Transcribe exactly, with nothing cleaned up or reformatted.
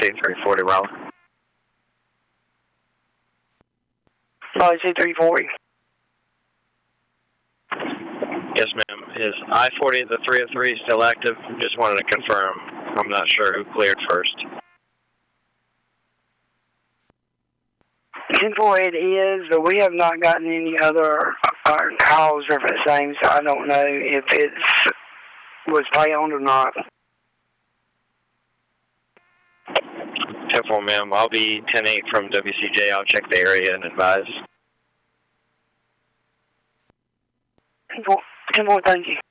two three forty Raleigh. Raleigh two three forty. Yes, ma'am. Is I forty at the three oh three still active? Just wanted to confirm. I'm not sure who cleared first. ten four it is, but we have not gotten any other uh, calls or if it's the same, so I don't know if it was found or not. ten four, ma'am. I'll be ten eight from W C J. I'll check the area and advise. ten four, ten four, thank you.